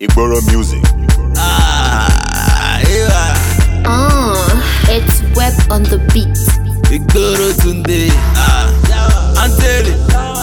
Igboro music. It's Web on the beat. Igboro Tunde. Antele.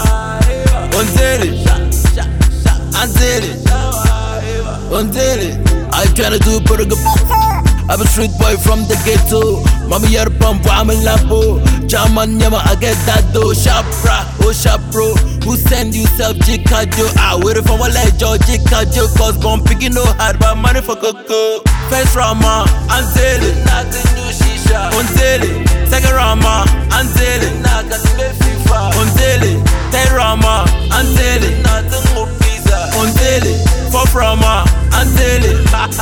I tryna do burger. I'm a street boy from the ghetto. Mommy, you're pump, I'm a lampo. Chaman, yama, I get that dough. Shapra, oh shapro. Who send you self jikajo? I wait for a ledger, jikajo. Cause bomb picking no hard, but money for cocoa. First Rama, Antele. Nothing new shisha. Ontele. Second Rama, Antele. Nothing me FIFA. Ontele. Third Rama, Antele. Nothing more pizza. Ontele. Fourth Rama, Antele.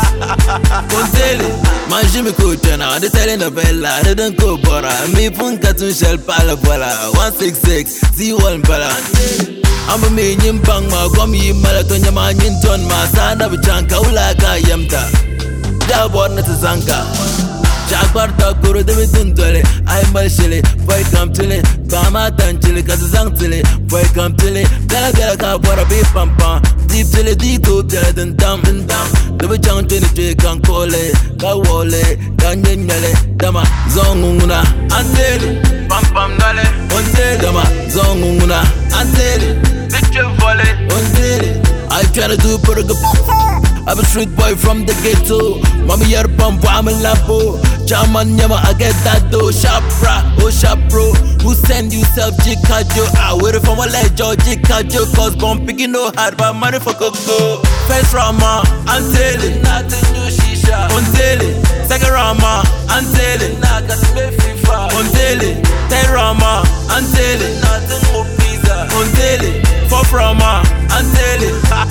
Ontele. Manji mi kuchana, de telenovela, de don't go bora. Mi pun katun shell pala pala. 166, Z1 pala. I'm a minion bang ma, gomi malatonya ma nyinton ma. Sana bichanka ulaka yamta. Jabor na tazanka. Jagbar ta kuru de mitun tole. I mal shile, boy come tile. Bama tan chile, kazazang tile. Boy come tile. Gala ka bora be pam pam. Deep tile, deep to tile, den dam. The chang twenty kan kole, ka wole, ka nyele, dama zonguna, antele, pam dale, ontele, dama zonguna, antele, picture volley, ontele. I tryna do burger. I'm a street boy from the ghetto. Mommy, you're pump, I'm a lampo. Chaman, yama, I get that dough. Shapra, oh shapro. Who send you self jikajo? I wait for a ledger, jikajo. Cause bomb picking no hard, but money for cocoa. First Rama, Antele. Nothing new shisha. Ontele. Second Rama, Antele. Nothing me FIFA. Ontele. Third Rama, Antele. Nothing more pizza. Ontele. Fourth Rama, Antele.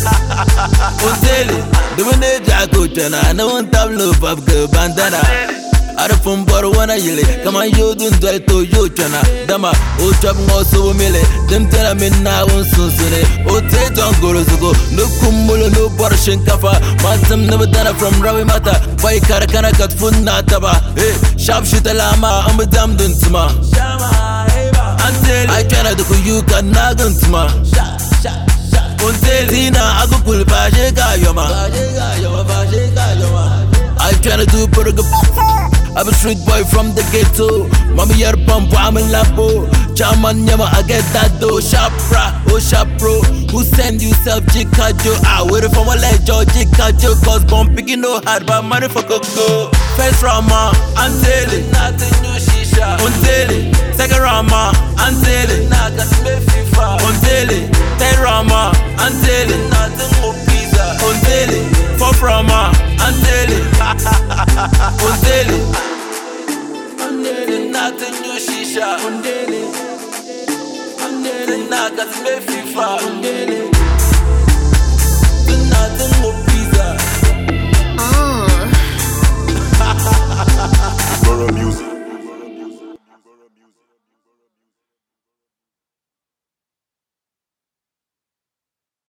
Ontele. Doing the jaco chana, I don't have love of good bandana. I don't fun for one I yell. Come on, you don't try to you chana. Dama, oh chop no so mele. Them tell me now on soon. Oh, take on go to go. No kumulo, no portion kafa. Mansam never done from Ravi Mata. Why Karakana cut food nataba? Hey, sharp shooter lama, I'm a damn duntuma. I tryna do you can nagantuma. Tina, I go pull Bajega Yoma. I tryna do burger. I'm a street boy from the ghetto. Mommy, you're pump, I'm a lampo. Chaman, yama, I get that dough. Shapra, oh shapro. Who send you self jikajo? I wait for a ledger, jikajo. Cause bomb picking no hard, but money for cocoa. First Rama, Antele. Nothing new shisha. Ontele. Second Rama, Antele. Nothing me FIFA. Ontele. Third Rama, Antele. Nothing more pizza. Ontele. Fourth Rama, Antele. Ontele. Nothing new shisha. Ontele. Nothing me FIFA. Ontele.